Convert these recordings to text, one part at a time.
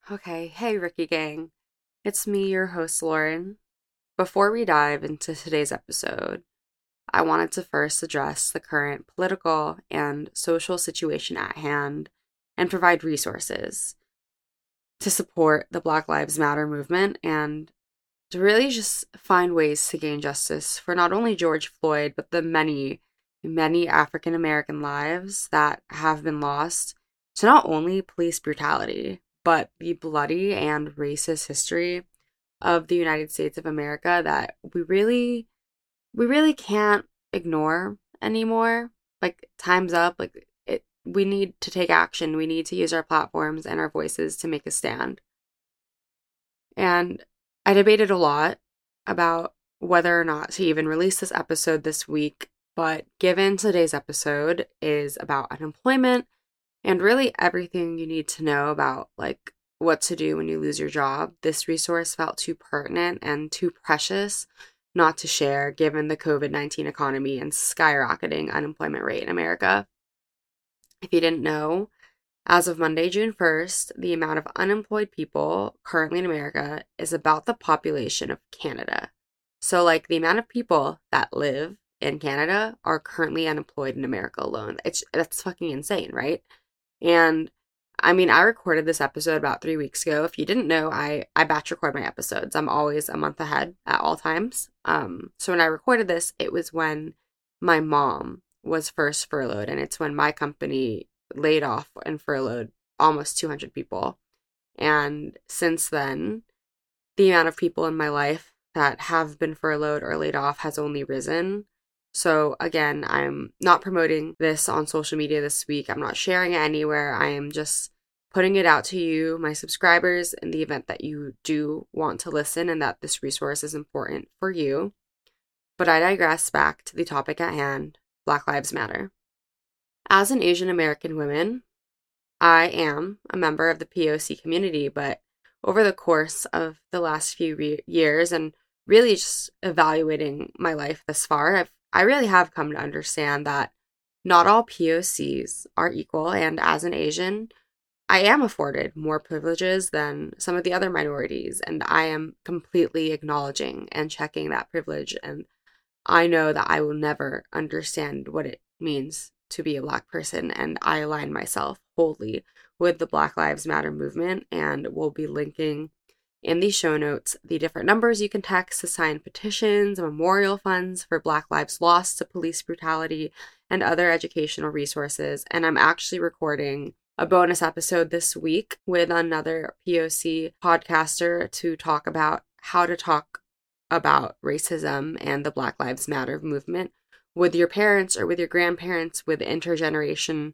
Okay, hey Ricky Gang. It's me, your host, Lauren. Before we dive into today's episode, I wanted to first address the current political and social situation at hand and provide resources to support the Black Lives Matter movement and to really just find ways to gain justice for not only George Floyd, but the many, many African American lives that have been lost to not only police brutality, but the bloody and racist history of the United States of America that we really can't ignore anymore. Like time's up. We need to take action. We need to use our platforms and our voices to make a stand. And I debated a lot about whether or not to even release this episode this week, but given today's episode is about unemployment and really everything you need to know about like what to do when you lose your job, this resource felt too pertinent and too precious not to share given the COVID-19 economy and skyrocketing unemployment rate in America. If you didn't know, as of Monday, June 1st, the amount of unemployed people currently in America is about the population of Canada. So, like, the amount of people that live in Canada are currently unemployed in America alone. That's fucking insane, right? And I mean, I recorded this episode about 3 weeks ago. If you didn't know, I batch record my episodes. I'm always a month ahead at all times. So when I recorded this, it was when my mom was first furloughed, and it's when my company laid off and furloughed almost 200 people. And since then, the amount of people in my life that have been furloughed or laid off has only risen. So, again, I'm not promoting this on social media this week. I'm not sharing it anywhere. I am just putting it out to you, my subscribers, in the event that you do want to listen and that this resource is important for you. But I digress back to the topic at hand, Black Lives Matter. As an Asian American woman, I am a member of the POC community, but over the course of the last few years and really just evaluating my life thus far, I really have come to understand that not all POCs are equal, and as an Asian, I am afforded more privileges than some of the other minorities, and I am completely acknowledging and checking that privilege. And I know that I will never understand what it means to be a Black person, and I align myself wholly with the Black Lives Matter movement and will be linking in the show notes the different numbers you can text to sign petitions, memorial funds for Black lives lost to police brutality, and other educational resources. And I'm actually recording a bonus episode this week with another POC podcaster to talk about how to talk about racism and the Black Lives Matter movement with your parents or with your grandparents, with intergenerational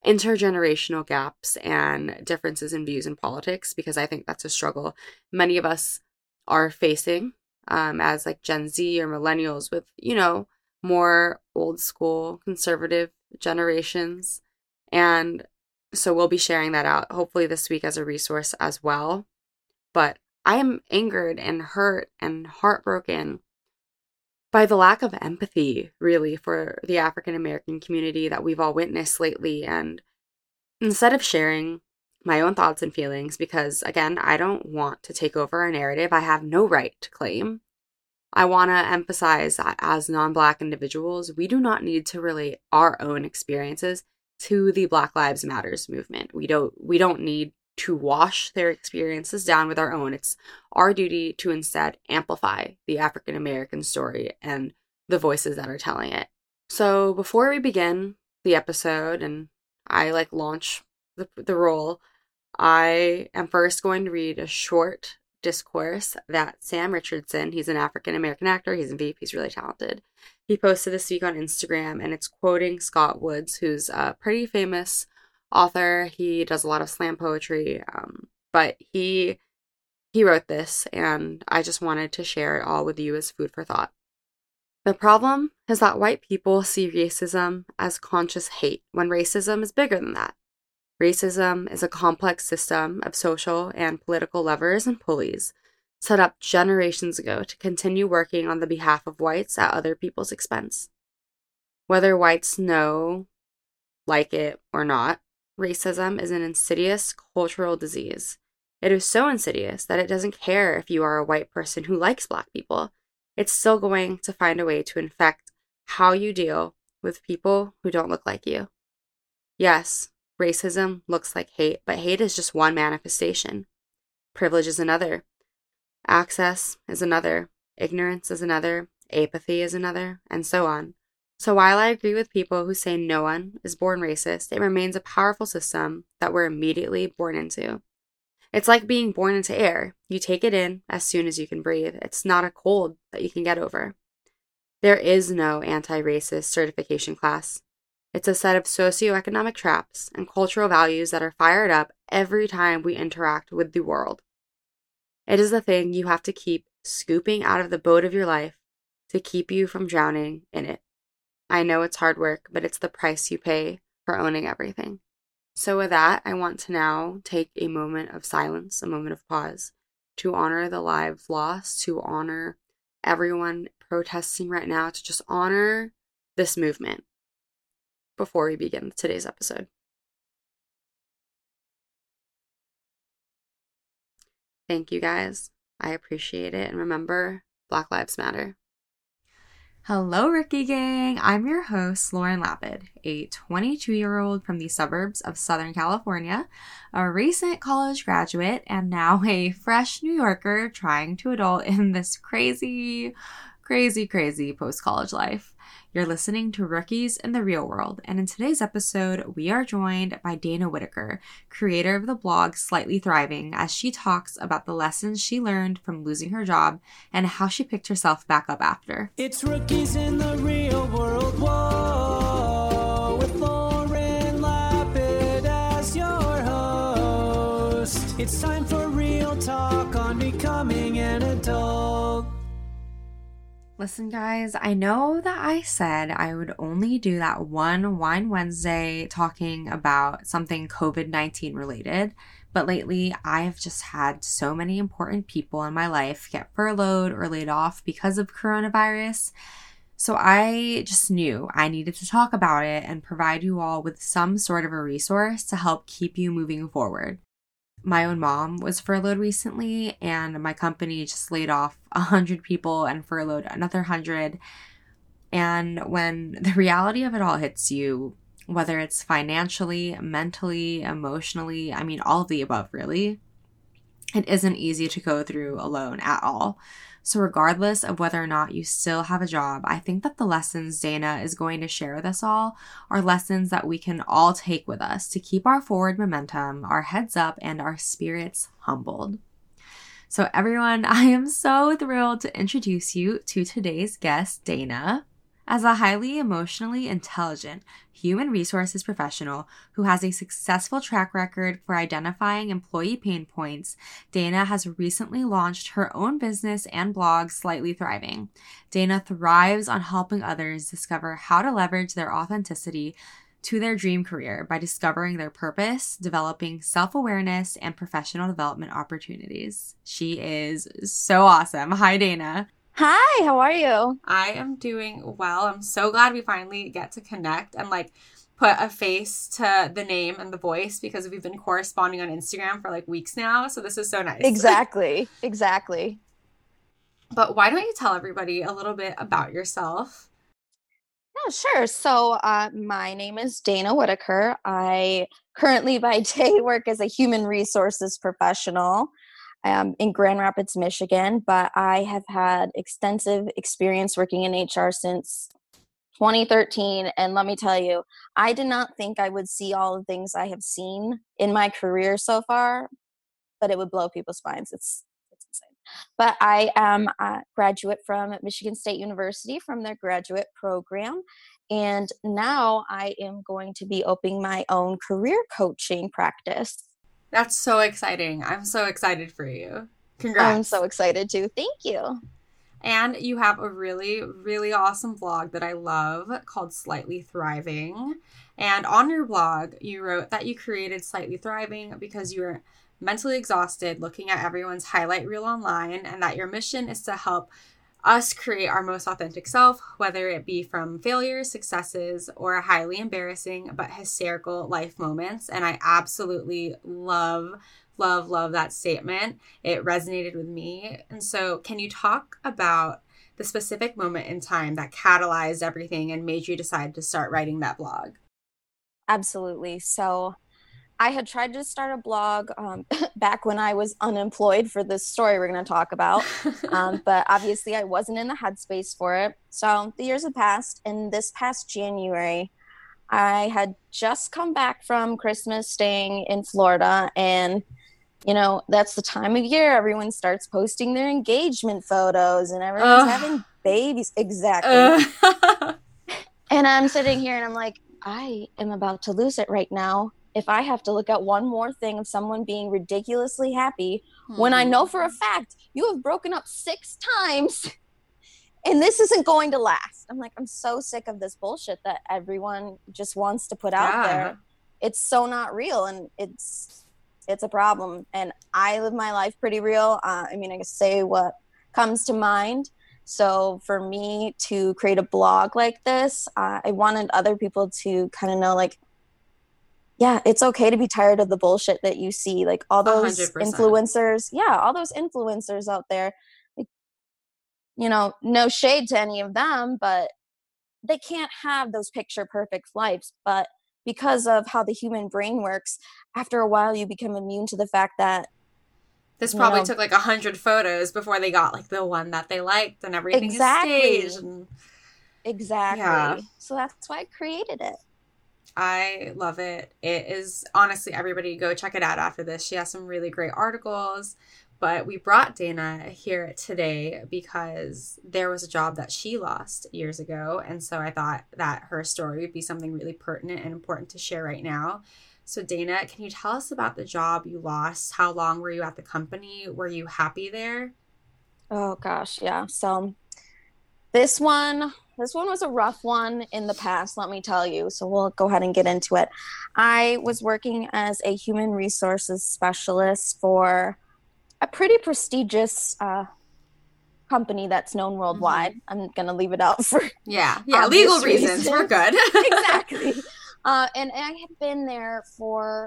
gaps and differences in views in politics, because I think that's a struggle many of us are facing as like Gen Z or millennials with, more old school conservative generations. And so we'll be sharing that out hopefully this week as a resource as well. But I am angered and hurt and heartbroken by the lack of empathy, really, for the African American community that we've all witnessed lately. And instead of sharing my own thoughts and feelings, because again, I don't want to take over a narrative I have no right to claim, I want to emphasize that as non-Black individuals, we do not need to relate our own experiences to the Black Lives Matters movement. We don't need to wash their experiences down with our own. It's our duty to instead amplify the African American story and the voices that are telling it. So before we begin the episode and I launch the role, I am first going to read a short discourse that Sam Richardson, he's an African American actor, he's in Veep, he's really talented. He posted this week on Instagram, and it's quoting Scott Woods, who's a pretty famous author. He does a lot of slam poetry, but he wrote this, and I just wanted to share it all with you as food for thought. The problem is that white people see racism as conscious hate, when racism is bigger than that. Racism is a complex system of social and political levers and pulleys set up generations ago to continue working on the behalf of whites at other people's expense. Whether whites know, like it, or not, racism is an insidious cultural disease. It is so insidious that it doesn't care if you are a white person who likes Black people. It's still going to find a way to infect how you deal with people who don't look like you. Yes, racism looks like hate, but hate is just one manifestation. Privilege is another. Access is another. Ignorance is another. Apathy is another, and so on. So while I agree with people who say no one is born racist, it remains a powerful system that we're immediately born into. It's like being born into air. You take it in as soon as you can breathe. It's not a cold that you can get over. There is no anti-racist certification class. It's a set of socioeconomic traps and cultural values that are fired up every time we interact with the world. It is the thing you have to keep scooping out of the boat of your life to keep you from drowning in it. I know it's hard work, but it's the price you pay for owning everything. So with that, I want to now take a moment of silence, a moment of pause, to honor the lives lost, to honor everyone protesting right now, to just honor this movement before we begin today's episode. Thank you guys. I appreciate it. And remember, Black Lives Matter. Hello, Rookie Gang. I'm your host, Lauren Lapid, a 22-year-old from the suburbs of Southern California, a recent college graduate, and now a fresh New Yorker trying to adult in this crazy post-college life. You're listening to Rookies in the Real World, and in today's episode, we are joined by Dana Whitaker, creator of the blog Slightly Thriving, as she talks about the lessons she learned from losing her job and how she picked herself back up after. It's Rookies in the Real World, whoa, with Lauren Lapid as your host. It's time for real talk on becoming an adult. Listen, guys, I know that I said I would only do that one Wine Wednesday talking about something COVID-19 related, but lately I have just had so many important people in my life get furloughed or laid off because of coronavirus. So I just knew I needed to talk about it and provide you all with some sort of a resource to help keep you moving forward. My own mom was furloughed recently, and my company just laid off 100 people and furloughed another 100. And when the reality of it all hits you, whether it's financially, mentally, emotionally, I mean, all of the above, really, it isn't easy to go through alone at all. So regardless of whether or not you still have a job, I think that the lessons Dana is going to share with us all are lessons that we can all take with us to keep our forward momentum, our heads up, and our spirits humbled. So everyone, I am so thrilled to introduce you to today's guest, Dana. As a highly emotionally intelligent human resources professional who has a successful track record for identifying employee pain points, Dana has recently launched her own business and blog, Slightly Thriving. Dana thrives on helping others discover how to leverage their authenticity to their dream career by discovering their purpose, developing self-awareness, and professional development opportunities. She is so awesome. Hi, Dana. Hi, how are you? I am doing well. I'm so glad we finally get to connect and put a face to the name and the voice because we've been corresponding on Instagram for weeks now. So this is so nice. Exactly. But why don't you tell everybody a little bit about yourself? Oh, sure. So my name is Dana Whitaker. I currently by day work as a human resources professional in Grand Rapids, Michigan, but I have had extensive experience working in HR since 2013. And let me tell you, I did not think I would see all the things I have seen in my career so far, but it would blow people's minds. It's insane. But I am a graduate from Michigan State University from their graduate program. And now I am going to be opening my own career coaching practice. That's so exciting. I'm so excited for you. Congrats. I'm so excited too. Thank you. And you have a really, really awesome blog that I love called Slightly Thriving. And on your blog, you wrote that you created Slightly Thriving because you were mentally exhausted looking at everyone's highlight reel online, and that your mission is to help us create our most authentic self, whether it be from failures, successes, or highly embarrassing but hysterical life moments. And I absolutely love love that statement. It resonated with me. And so can you talk about the specific moment in time that catalyzed everything and made you decide to start writing that blog? Absolutely. So I had tried to start a blog back when I was unemployed for this story we're going to talk about. But obviously, I wasn't in the headspace for it. So the years have passed. And this past January, I had just come back from Christmas staying in Florida. And, you know, that's the time of year everyone starts posting their engagement photos and everyone's having babies. Exactly. And I'm sitting here and I'm like, I am about to lose it right now if I have to look at one more thing of someone being ridiculously happy when I know for a fact you have broken up 6 times and this isn't going to last. I'm like, I'm so sick of this bullshit that everyone just wants to put out there. It's so not real, and it's a problem. And I live my life pretty real. I mean, I can say what comes to mind. So for me to create a blog like this, I wanted other people to kind of know, like, yeah, it's okay to be tired of the bullshit that you see. Like all those 100%. influencers, all those influencers out there, like, you know, no shade to any of them, but they can't have those picture perfect lives. But because of how the human brain works, after a while you become immune to the fact that this probably took like 100 photos before they got like the one that they liked, and everything is staged. And... Exactly. Yeah. So that's why I created it. I love it. It is, honestly, everybody go check it out after this. She has some really great articles. But we brought Dana here today because there was a job that she lost years ago. And so I thought that her story would be something really pertinent and important to share right now. So Dana, can you tell us about the job you lost? How long were you at the company? Were you happy there? Oh gosh, yeah. So this one was a rough one in the past, let me tell you. So we'll go ahead and get into it. I was working as a human resources specialist for a pretty prestigious company that's known worldwide. I'm going to leave it out for legal reasons. We're good. Exactly. And I had been there for,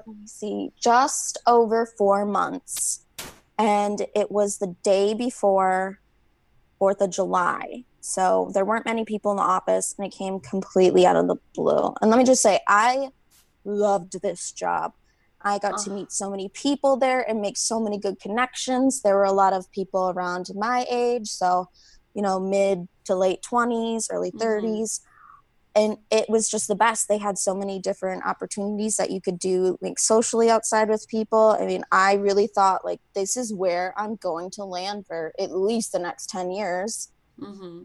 just over 4 months. And it was the day before 4th of July. So there weren't many people in the office, and it came completely out of the blue. And let me just say, I loved this job. I got to meet so many people there and make so many good connections. There were a lot of people around my age. So, you know, mid to late 20s, early 30s. And it was just the best. They had so many different opportunities that you could do, like, socially outside with people. I mean, I really thought, like, this is where I'm going to land for at least the next 10 years. Well,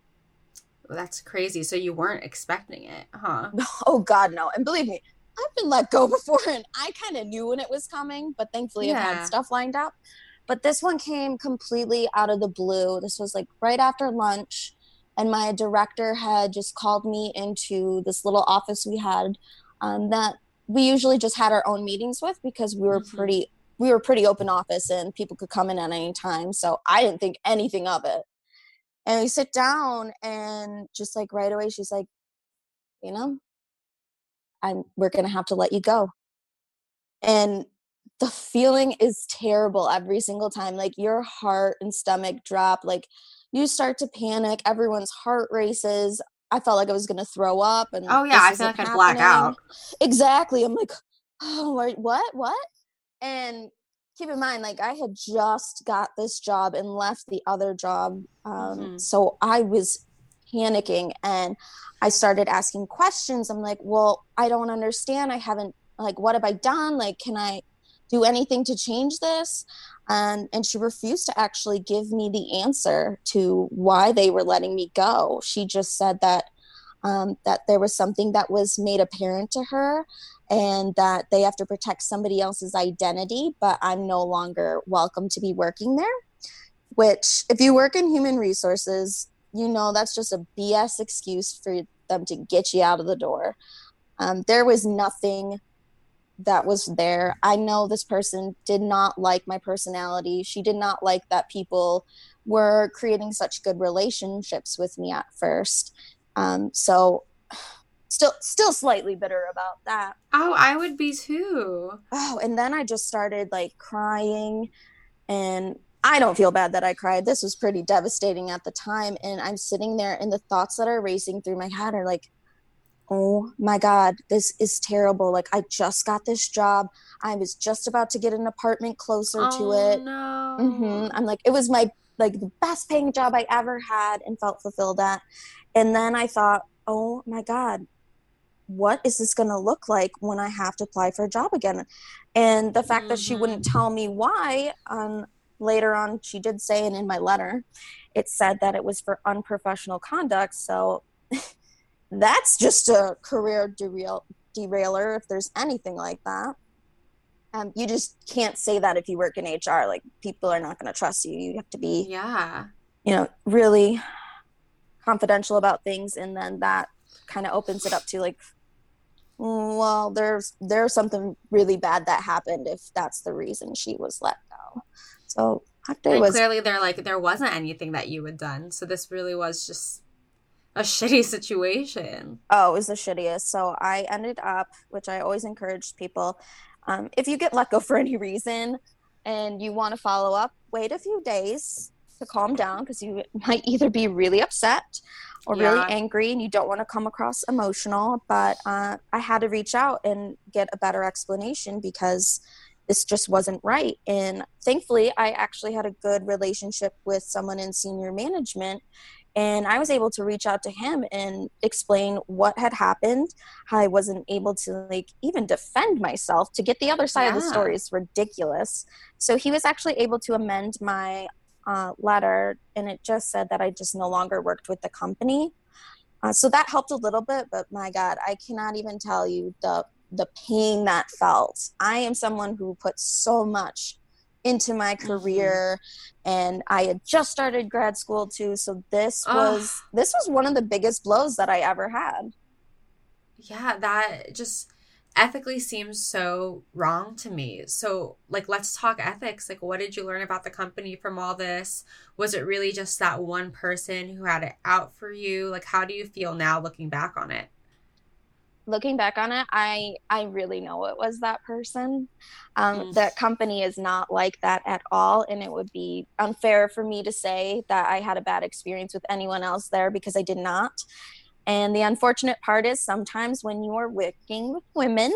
that's crazy. So you weren't expecting it, huh? Oh, God, no. And believe me, I've been let go before, and I kind of knew when it was coming, but thankfully I had stuff lined up. But this one came completely out of the blue. This was like right after lunch. And my director had just called me into this little office we had that we usually just had our own meetings with, because we were pretty open office and people could come in at any time. So I didn't think anything of it. And we sit down, and just like right away, she's like, you know, we're going to have to let you go. And the feeling is terrible every single time. Like your heart and stomach drop, like you start to panic. Everyone's heart races. I felt like I was going to throw up. And I feel like I'd black out. Exactly. I'm like, oh, what? And keep in mind, like, I had just got this job and left the other job. So I was panicking, and I started asking questions. I'm like, well, I don't understand. I haven't, like, what have I done? Like, can I do anything to change this? And she refused to actually give me the answer to why they were letting me go. She just said that that there was something that was made apparent to her, and that they have to protect somebody else's identity, but I'm no longer welcome to be working there. Which, if you work in human resources, you know that's just a BS excuse for them to get you out of the door. There was nothing that was there. I know this person did not like my personality. She did not like that people were creating such good relationships with me at first. So Still slightly bitter about that. Oh, I would be too. Oh, and then I just started like crying, and I don't feel bad that I cried. This was pretty devastating at the time, and I'm sitting there and the thoughts that are racing through my head are like, oh my God, this is terrible. Like, I just got this job. I was just about to get an apartment closer to Oh it. no. I'm like, it was my like the best paying job I ever had and felt fulfilled at. And then I thought, oh my God, what is this going to look like when I have to apply for a job again? And the fact that she wouldn't tell me why, later on, she did say, and in my letter, it said that it was for unprofessional conduct. So that's just a career derailer if there's anything like that. You just can't say that if you work in HR. Like, people are not going to trust you. You have to be, Yeah. really confidential about things, and then that kind of opens it up to like, well, there's something really bad that happened if that's the reason she was let go. So and clearly they're like, there wasn't anything that you had done, so this really was just a shitty situation. Oh, it was the shittiest. So I ended up, which I always encourage people, if you get let go for any reason and you want to follow up, wait a few days to calm down, because you might either be really upset or really angry, and you don't want to come across emotional. But I had to reach out and get a better explanation, because this just wasn't right. And thankfully, I actually had a good relationship with someone in senior management, and I was able to reach out to him and explain what had happened, how I wasn't able to like even defend myself. To get the other side of the story is ridiculous. So he was actually able to amend my letter, and it just said that I just no longer worked with the company. So that helped a little bit, but my God, I cannot even tell you the pain that felt. I am someone who puts so much into my career, and I had just started grad school too. So this was one of the biggest blows that I ever had. Yeah, that just ethically seems so wrong to me. So, like, let's talk ethics. Like, what did you learn about the company from all this? Was it really just that one person who had it out for you? Like, how do you feel now looking back on it? Looking back on it, I really know it was that person. That company is not like that at all, and it would be unfair for me to say that I had a bad experience with anyone else there, because I did not. And the unfortunate part is, sometimes when you are working with women,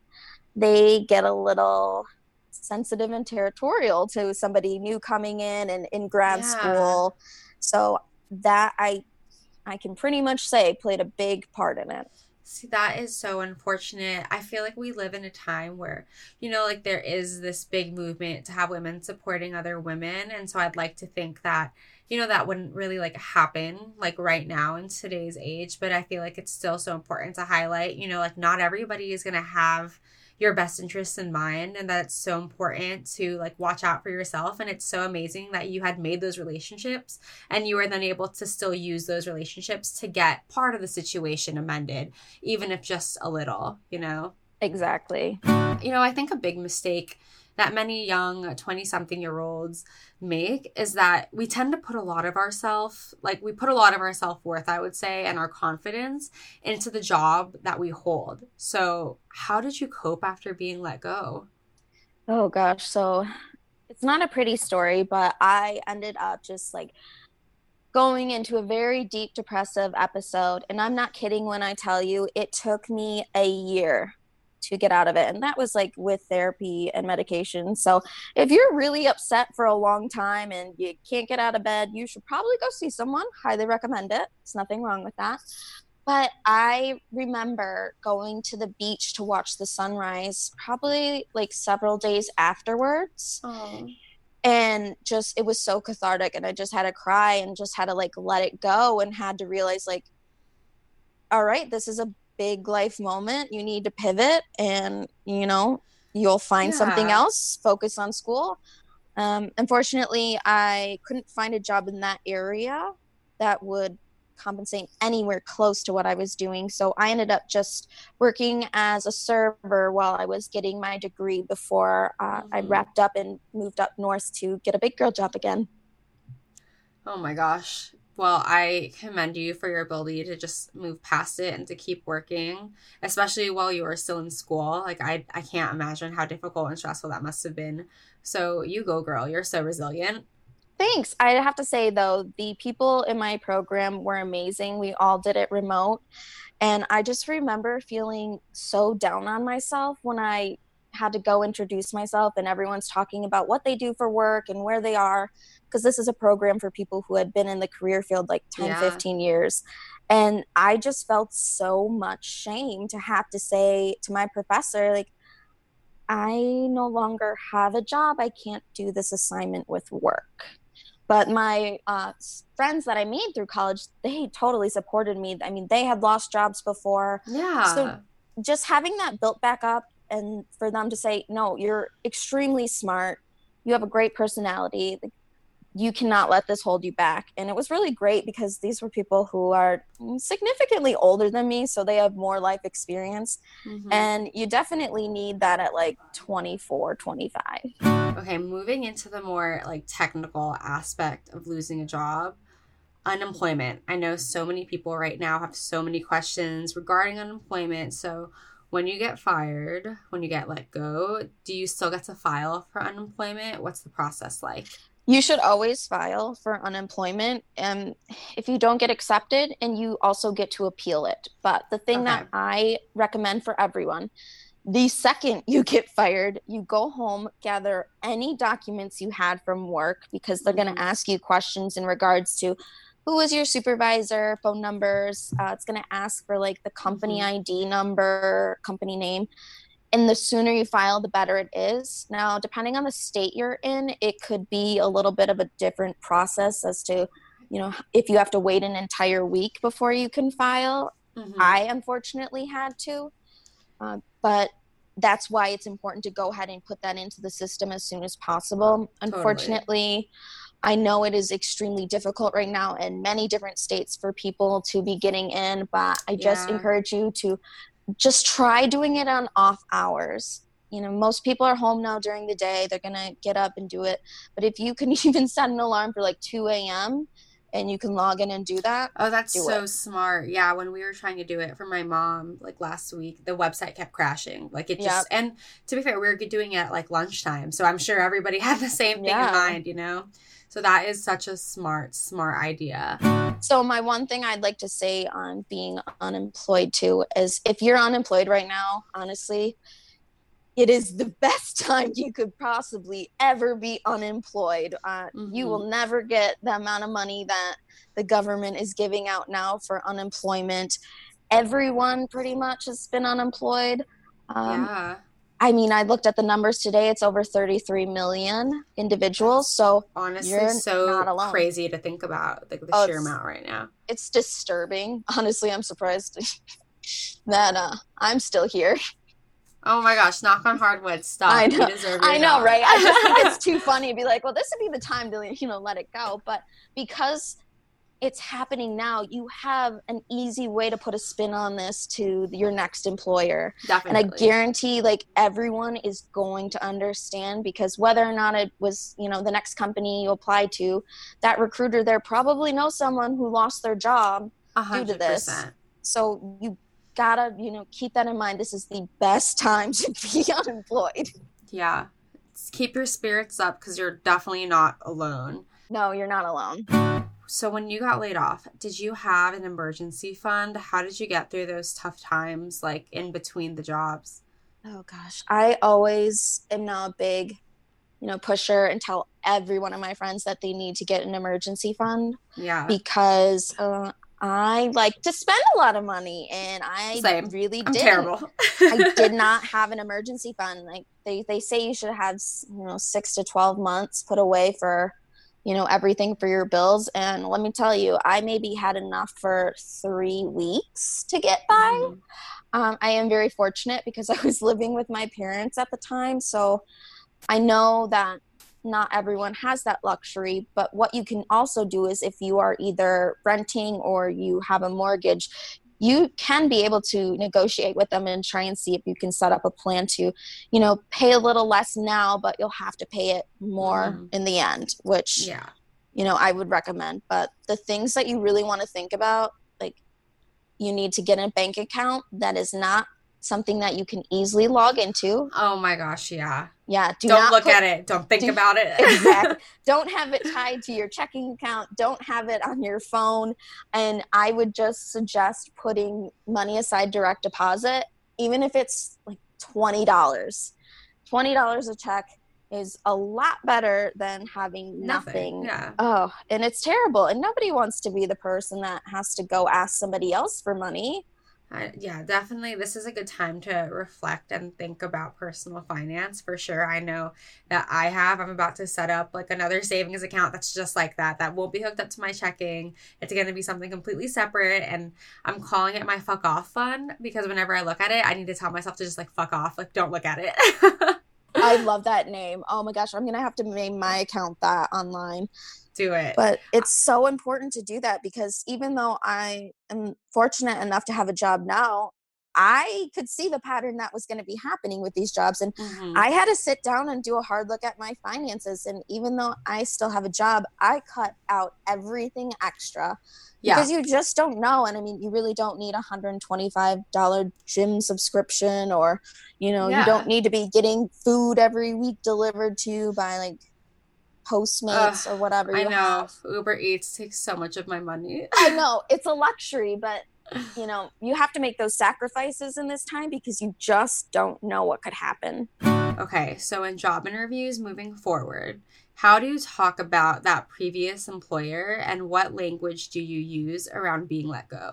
they get a little sensitive and territorial to somebody new coming in and in grad school. So that I can pretty much say played a big part in it. See, that is so unfortunate. I feel like we live in a time where, like there is this big movement to have women supporting other women. And so I'd like to think that, that wouldn't really like happen like right now in today's age. But I feel like it's still so important to highlight, like not everybody is going to have your best interests in mind, and that it's so important to like watch out for yourself. And it's so amazing that you had made those relationships, and you were then able to still use those relationships to get part of the situation amended, even if just a little. Exactly. I think a big mistake that many young 20-something-year-olds make is that we tend to put a lot of ourselves, like we put a lot of our self-worth, I would say, and our confidence into the job that we hold. So how did you cope after being let go? Oh gosh, so it's not a pretty story, but I ended up just like going into a very deep depressive episode. And I'm not kidding when I tell you it took me a year to get out of it. And that was like with therapy and medication. So if you're really upset for a long time and you can't get out of bed, you should probably go see someone. Highly recommend it. There's nothing wrong with that. But I remember going to the beach to watch the sunrise probably like several days afterwards. Oh. And just, it was so cathartic, and I just had to cry and just had to like let it go, and had to realize like, all right, this is a big life moment. You need to pivot, and you'll find something else, focus on school. Unfortunately, I couldn't find a job in that area that would compensate anywhere close to what I was doing. So I ended up just working as a server while I was getting my degree before I wrapped up and moved up north to get a big girl job again. Oh my gosh. Well, I commend you for your ability to just move past it and to keep working, especially while you were still in school. Like, I can't imagine how difficult and stressful that must have been. So you go, girl. You're so resilient. Thanks. I have to say, though, the people in my program were amazing. We all did it remote. And I just remember feeling so down on myself when I had to go introduce myself and everyone's talking about what they do for work and where they are. Because this is a program for people who had been in the career field like 10, Yeah. 15 years. And I just felt so much shame to have to say to my professor, like, I no longer have a job. I can't do this assignment with work. But my friends that I made through college, they totally supported me. I mean, they had lost jobs before. Yeah. So just having that built back up and for them to say, no, you're extremely smart. You have a great personality. You cannot let this hold you back. And it was really great because these were people who are significantly older than me. So they have more life experience. Mhm. And you definitely need that at like 24, 25. Okay, moving into the more like technical aspect of losing a job, unemployment. I know so many people right now have so many questions regarding unemployment. So when you get fired, when you get let go, do you still get to file for unemployment? What's the process like? You should always file for unemployment. If you don't get accepted, and you also get to appeal it. But the thing Okay. that I recommend for everyone, the second you get fired, you go home, gather any documents you had from work, because they're going Mhm. to ask you questions in regards to who was your supervisor, phone numbers. It's going to ask for like the company Mhm. ID number, company name. And the sooner you file, the better it is. Now, depending on the state you're in, it could be a little bit of a different process as to, if you have to wait an entire week before you can file. Mhm. I unfortunately had to, but that's why it's important to go ahead and put that into the system as soon as possible. Totally. Unfortunately, I know it is extremely difficult right now in many different states for people to be getting in, but I just Yeah. encourage you to just try doing it on off hours. Most people are home now during the day. They're going to get up and do it. But if you can even set an alarm for like 2 a.m. and you can log in and do that. Oh, that's do so it. smart. Yeah, when we were trying to do it for my mom, like last week, the website kept crashing. Like it just, Yep. and to be fair, we were doing it at like lunchtime. So I'm sure everybody had the same thing in Yeah. mind. So that is such a smart idea. So my one thing I'd like to say on being unemployed too is if you're unemployed right now, honestly, it is the best time you could possibly ever be unemployed. You will never get the amount of money that the government is giving out now for unemployment. Everyone pretty much has been unemployed. Yeah. I mean, I looked at the numbers today. It's over 33 million individuals. So Honestly, you're so not alone. crazy to think about the Oh, sheer amount right now. It's disturbing. Honestly, I'm surprised that I'm still here. Oh my gosh, knock on hardwood. Stop. I know. You deserve your I know, job. right? I just think it's too funny to be like, well, this would be the time to, let it go. But because it's happening now, you have an easy way to put a spin on this to your next employer. Definitely. And I guarantee like everyone is going to understand, because whether or not it was, the next company you applied to, that recruiter there probably knows someone who lost their job due to this. 100%. So you gotta, keep that in mind. This is the best time to be unemployed. Yeah. Keep your spirits up because you're definitely not alone. No, you're not alone. So when you got laid off, did you have an emergency fund? How did you get through those tough times, like in between the jobs? Oh gosh, I always am now a big, pusher and tell every one of my friends that they need to get an emergency fund. Yeah. Because I like to spend a lot of money, and I Same. really I'm didn't. terrible. I did not have an emergency fund. Like they say you should have 6 to 12 months put away for everything for your bills. And let me tell you, I maybe had enough for 3 weeks to get by. I am very fortunate because I was living with my parents at the time. So I know that not everyone has that luxury, but what you can also do is if you are either renting or you have a mortgage, you can be able to negotiate with them and try and see if you can set up a plan to, pay a little less now, but you'll have to pay it more in the end, which I would recommend. But the things that you really want to think about, like, you need to get a bank account that is not something that you can easily log into. Oh my gosh, yeah. Yeah, Don't look at it. Don't think about it. Exactly. Don't have it tied to your checking account. Don't have it on your phone. And I would just suggest putting money aside direct deposit, even if it's like $20. $20 a check is a lot better than having nothing. Yeah. Oh, and it's terrible. And nobody wants to be the person that has to go ask somebody else for money. Yeah, definitely. This is a good time to reflect and think about personal finance for sure. I know that I'm about to set up like another savings account that's just like that won't be hooked up to my checking. It's going to be something completely separate, and I'm calling it my fuck off fund because whenever I look at it, I need to tell myself to just like fuck off, like don't look at it. I love that name. Oh my gosh, I'm going to have to name my account that online. Do it. But it's so important to do that because even though I am fortunate enough to have a job now, I could see the pattern that was going to be happening with these jobs. And I had to sit down and do a hard look at my finances. And even though I still have a job, I cut out everything extra because you just don't know. And I mean, you really don't need $125 gym subscription, or, you don't need to be getting food every week delivered to you by like Postmates or whatever you have. Uber Eats takes so much of my money. I know, it's a luxury, but you have to make those sacrifices in this time because you just don't know what could happen. Okay, so in job interviews moving forward, how do you talk about that previous employer and what language do you use around being let go?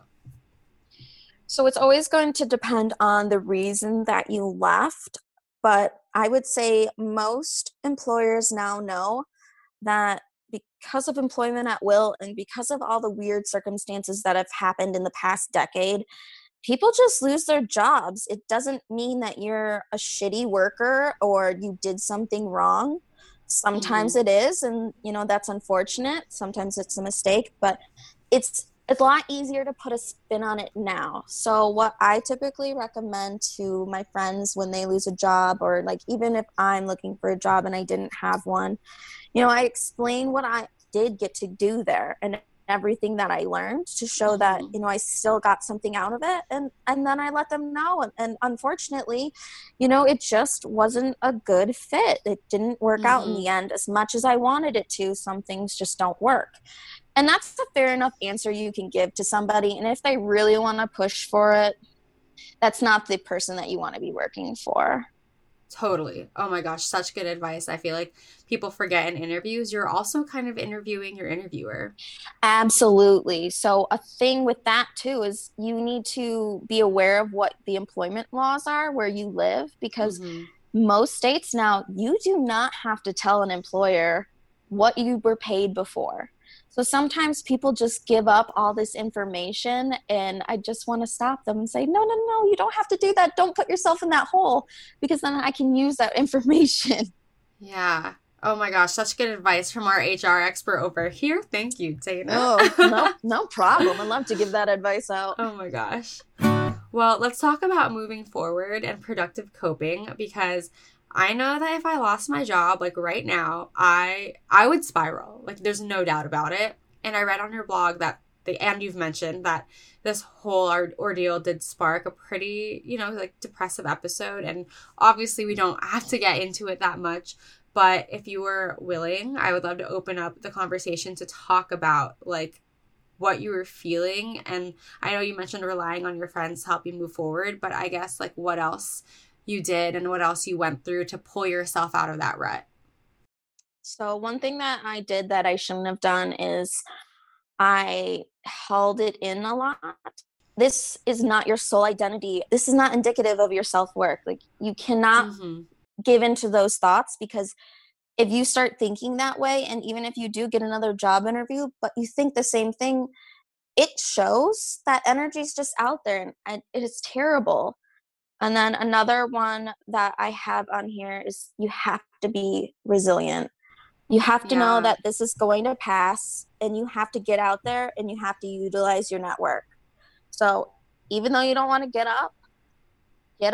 So it's always going to depend on the reason that you left, but I would say most employers now know that because of employment at will and because of all the weird circumstances that have happened in the past decade, people just lose their jobs. It doesn't mean that you're a shitty worker or you did something wrong. Sometimes it is, and that's unfortunate. Sometimes it's a mistake, but it's a lot easier to put a spin on it now. So what I typically recommend to my friends when they lose a job, or like even if I'm looking for a job and I didn't have one, I explain what I did get to do there and everything that I learned to show that, I still got something out of it. And then I let them know. And unfortunately, it just wasn't a good fit. It didn't work out in the end as much as I wanted it to. Some things just don't work. And that's a fair enough answer you can give to somebody. And if they really want to push for it, that's not the person that you want to be working for. Totally. Oh my gosh, such good advice. I feel like people forget in interviews, you're also kind of interviewing your interviewer. Absolutely. So a thing with that too is you need to be aware of what the employment laws are where you live, because most states now, you do not have to tell an employer what you were paid before. So sometimes people just give up all this information, and I just want to stop them and say, no, you don't have to do that. Don't put yourself in that hole, because then I can use that information. Yeah. Oh my gosh, such good advice from our HR expert over here. Thank you, Dana. Oh, no problem. I'd love to give that advice out. Oh my gosh. Well, let's talk about moving forward and productive coping, because I know that if I lost my job, like right now, I would spiral. Like there's no doubt about it. And I read on your blog that and you've mentioned that this whole ordeal did spark a pretty, like depressive episode. And obviously we don't have to get into it that much. But if you were willing, I would love to open up the conversation to talk about like what you were feeling. And I know you mentioned relying on your friends to help you move forward, but I guess like what else you did and what else you went through to pull yourself out of that rut. So one thing that I did that I shouldn't have done is I held it in a lot. This is not your sole identity. This is not indicative of your self-worth. Like you cannot give into those thoughts, because if you start thinking that way, and even if you do get another job interview, but you think the same thing, it shows that energy is just out there, and it is terrible. And then another one that I have on here is you have to be resilient. You have to know that this is going to pass, and you have to get out there and you have to utilize your network. So even though you don't want to get up,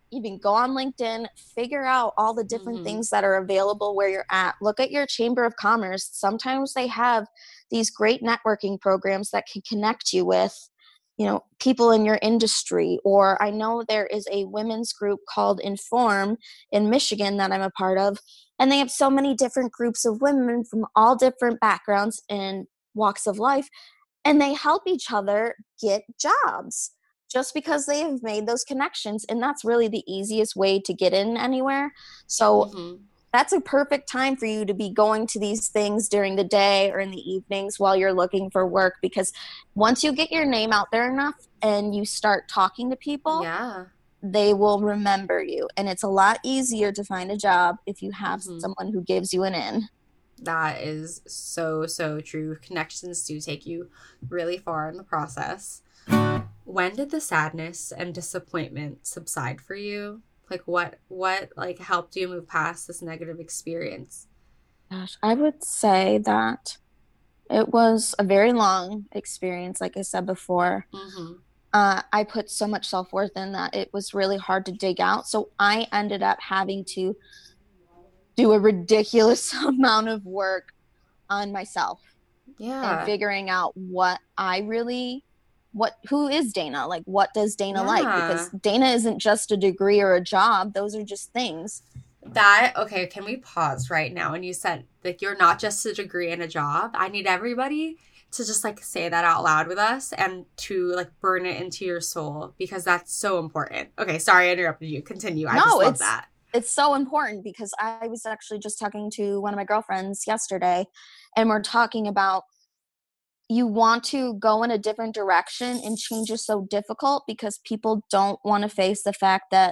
even go on LinkedIn, figure out all the different Mhm. things that are available where you're at. Look at your Chamber of Commerce. Sometimes they have these great networking programs that can connect you with, you know, people in your industry. Or I know there is a women's group called Inform in Michigan that I'm a part of, and they have so many different groups of women from all different backgrounds and walks of life, and they help each other get jobs just because they have made those connections. And that's really the easiest way to get in anywhere. So Mhm. that's a perfect time for you to be going to these things during the day or in the evenings while you're looking for work, because once you get your name out there enough and you start talking to people, Yeah. they will remember you. And it's a lot easier to find a job if you have Mhm. someone who gives you an in. That is so, so true. Connections do take you really far in the process. When did the sadness and disappointment subside for you? Like what like helped you move past this negative experience? Gosh, I would say that it was a very long experience, like I said before. Mhm. I put so much self-worth in that it was really hard to dig out. So I ended up having to do a ridiculous amount of work on myself and Yeah. figuring out who is Dana? Like, what does Dana like? Because Yeah. Dana isn't just a degree or a job. Those are just things. That okay, can we pause right now? And you said like you're not just a degree and a job. I need everybody to just like say that out loud with us and to like burn it into your soul because that's so important. Okay, sorry I interrupted you. Continue. I just No, love that. it's so important because I was actually just talking to one of my girlfriends yesterday, and we're talking about you want to go in a different direction, and change is so difficult because people don't want to face the fact that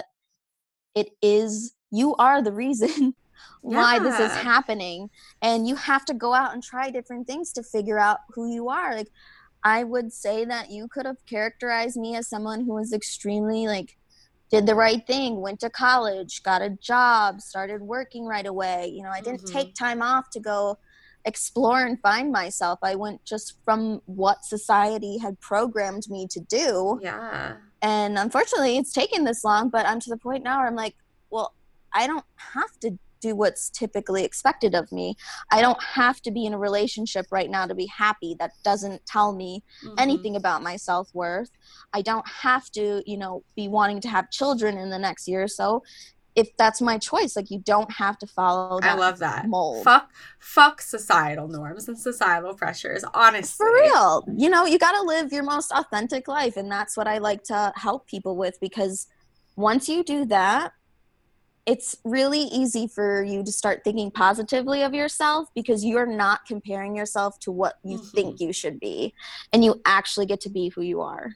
you are the reason why this is Yeah. happening, and you have to go out and try different things to figure out who you are. Like, I would say that you could have characterized me as someone who was extremely like did the right thing, went to college, got a job, started working right away. You know, I didn't Mhm. take time off to go explore and find myself. I went just from what society had programmed me to do. Yeah. And unfortunately, it's taken this long, but I'm to the point now where I'm like, well, I don't have to do what's typically expected of me. I don't have to be in a relationship right now to be happy. That doesn't tell me Mhm. anything about my self-worth. I don't have to, be wanting to have children in the next year or so. If that's my choice, like, you don't have to follow I that love that. mold. Fuck societal norms and societal pressures, For honestly. real. You got to live your most authentic life. And that's what I like to help people with, because once you do that, it's really easy for you to start thinking positively of yourself, because you're not comparing yourself to what you think Mhm. you should be, and you actually get to be who you are.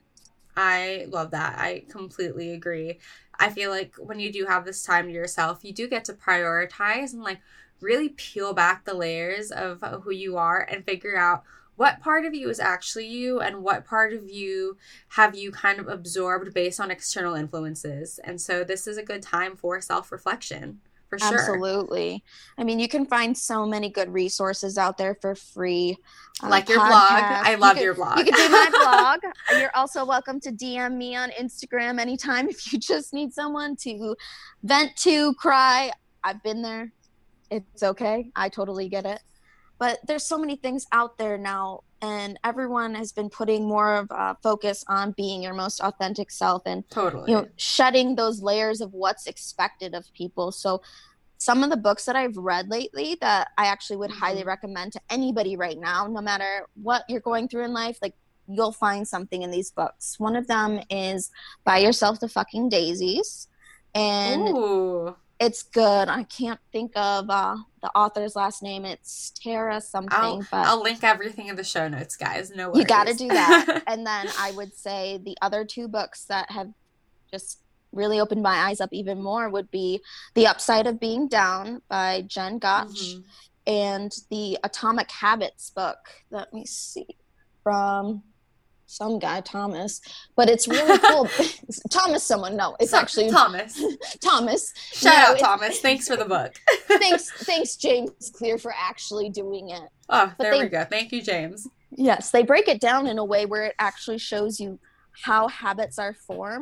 I love that. I completely agree. I feel like when you do have this time to yourself, you do get to prioritize and like really peel back the layers of who you are and figure out what part of you is actually you and what part of you have you kind of absorbed based on external influences. And so this is a good time for self-reflection, for sure. Absolutely. I mean, you can find so many good resources out there for free. Like your blog. Podcasts. I You love could your you blog. could do my blog. You're also welcome to DM me on Instagram anytime if you just need someone to vent to, cry. I've been there. It's okay. I totally get it. But there's so many things out there now, and everyone has been putting more of a focus on being your most authentic self, and Totally. shedding those layers of what's expected of people. So some of the books that I've read lately that I actually would highly Mhm. recommend to anybody right now, no matter what you're going through in life, like, you'll find something in these books. One of them is Buy Yourself the Fucking Daisies, and Ooh. it's good. I can't think of the author's last name. It's Tara I'll something, but I'll link everything in the show notes, guys. No you got to worries. do that. And then I would say the other two books that have just really opened my eyes up even more would be The Upside of Being Down by Jen Gotch, Mhm. and the Atomic Habits book. Let me see, from some guy, Thomas, but it's really cool. Thomas someone, no, it's So actually Thomas. Thomas. Shout No, out Thomas. Thanks for the book. thanks James Clear for actually doing it. Oh, But there we go. Thank you, James. yes, they break it down in a way where it actually shows you how habits are formed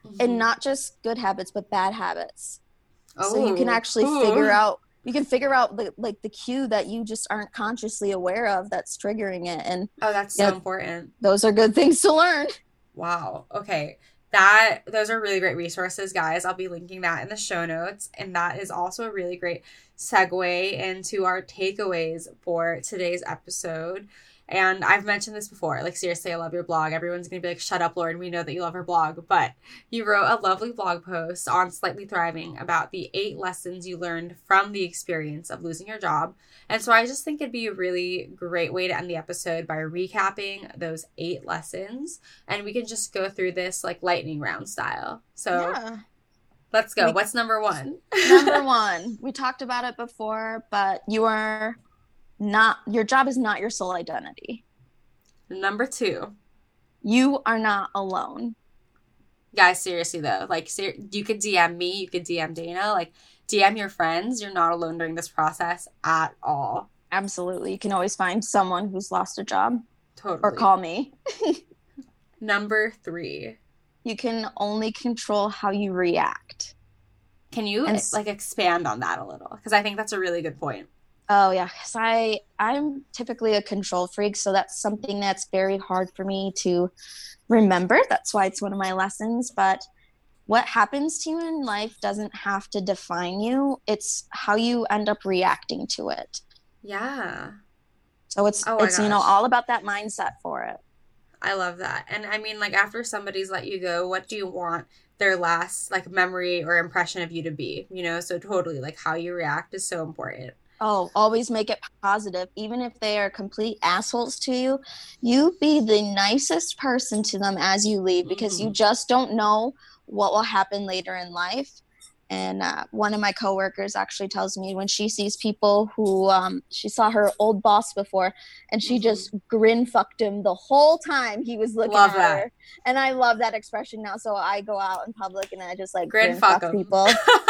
and not just good habits, but bad habits. Oh, So you can actually figure out the cue that you just aren't consciously aware of that's triggering it. And Oh, that's so important. Those are good things to learn. Wow. Okay. Those are really great resources, guys. I'll be linking that in the show notes. And that is also a really great segue into our takeaways for today's episode. And I've mentioned this before. Like, seriously, I love your blog. Everyone's going to be like, shut up, Lauren. We know that you love her blog. But you wrote a lovely blog post on Slightly Thriving about the 8 lessons you learned from the experience of losing your job. And so I just think it'd be a really great way to end the episode by recapping those 8 lessons. And we can just go through this like lightning round style. So let's go. What's number 1? Number 1. We talked about it before, but your job is not your sole identity. Number 2. You are not alone. Guys, seriously though, like you could DM me, you could DM Dana, like DM your friends. You're not alone during this process at all. Absolutely. You can always find someone who's lost a job. Totally. Or call me. Number 3. You can only control how you react. Can you expand on that a little? Because I think that's a really good point. Oh, yeah. Because I'm typically a control freak, so that's something that's very hard for me to remember. That's why it's one of my lessons. But what happens to you in life doesn't have to define you. It's how you end up reacting to it. Yeah. So it's all about that mindset for it. I love that. And I mean, like, after somebody's let you go, what do you want their last, like, memory or impression of you to be? You know, so totally, like, how you react is so important. Oh, always make it positive. Even if they are complete assholes to you, you be the nicest person to them as you leave, because you just don't know what will happen later in life. And one of my coworkers actually tells me when she sees people who she saw her old boss before, and she just grin fucked him the whole time he was looking at her. And I love that expression now. So I go out in public and I just like grin fuck people.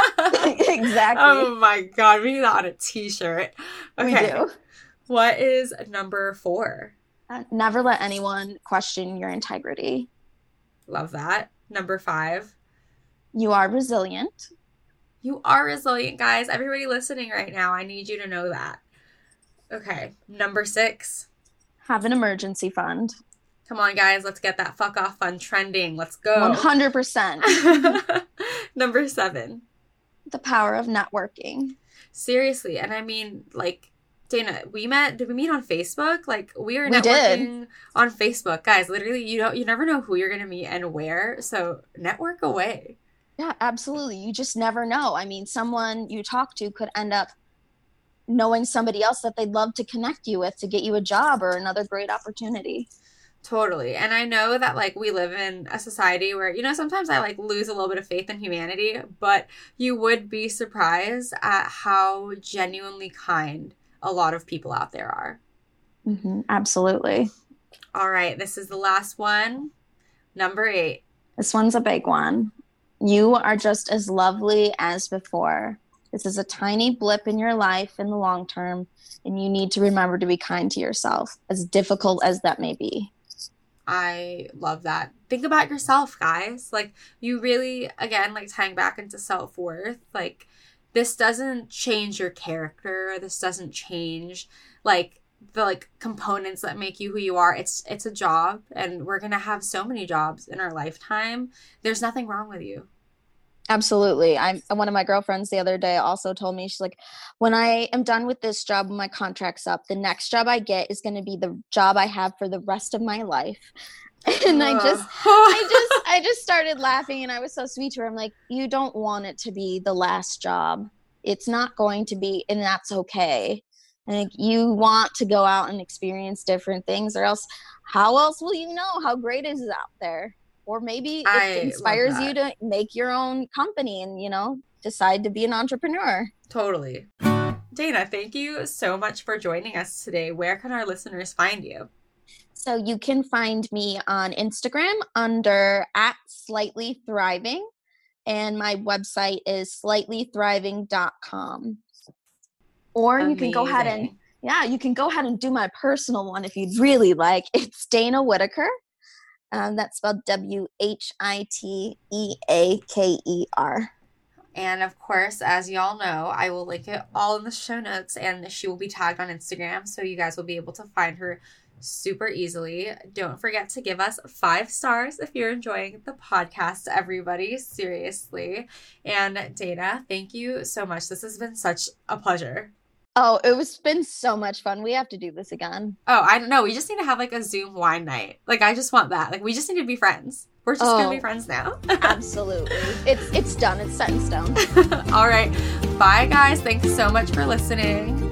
Exactly. Oh my God. We need that on a t-shirt. Okay. We do. What is number 4? Never let anyone question your integrity. Love that. Number 5. You are resilient. You are resilient, guys. Everybody listening right now, I need you to know that. Okay. Number 6. Have an emergency fund. Come on, guys. Let's get that fuck off fund trending. Let's go. 100%. Number 7. The power of networking. Seriously. And I mean, like, Dana, did we meet on Facebook? Like, we are networking on Facebook. Guys, literally, you never know who you're going to meet and where. So network away. Yeah, absolutely. You just never know. I mean, someone you talk to could end up knowing somebody else that they'd love to connect you with to get you a job or another great opportunity. Totally. And I know that, like, we live in a society where, you know, sometimes I, like, lose a little bit of faith in humanity, but you would be surprised at how genuinely kind a lot of people out there are. Absolutely. All right. This is the last one. Number 8. This one's a big one. You are just as lovely as before. This is a tiny blip in your life in the long term, and you need to remember to be kind to yourself, as difficult as that may be. I love that. Think about yourself, guys. Like, you really, again, like, tying back into self-worth, like, this doesn't change your character. This doesn't change, like, the, like, components that make you who you are. It's a job, and we're going to have so many jobs in our lifetime. There's nothing wrong with you. Absolutely. One of my girlfriends the other day also told me, she's like, when I am done with this job, when my contract's up, the next job I get is going to be the job I have for the rest of my life. And I just started laughing, and I was so sweet to her. I'm like, you don't want it to be the last job. It's not going to be, and that's okay. Like, you want to go out and experience different things, or else how else will you know how great it is out there? Or maybe it inspires you to make your own company and, you know, decide to be an entrepreneur. Totally. Dana, thank you so much for joining us today. Where can our listeners find you? So you can find me on Instagram under @slightlythriving, and my website is slightlythriving.com. Or you can go ahead and do my personal one if you'd really like. It's Dana Whitaker. That's spelled Whiteaker. And of course, as y'all know, I will link it all in the show notes, and she will be tagged on Instagram, so you guys will be able to find her super easily. Don't forget to give us 5 stars if you're enjoying the podcast, everybody. Seriously. And Dana, thank you so much. This has been such a pleasure. Oh, it's been so much fun. We have to do this again. Oh, I don't know. We just need to have like a Zoom wine night. Like, I just want that. Like, we just need to be friends. We're just gonna be friends now. Absolutely. It's done. It's set in stone. All right. Bye, guys. Thanks so much for listening.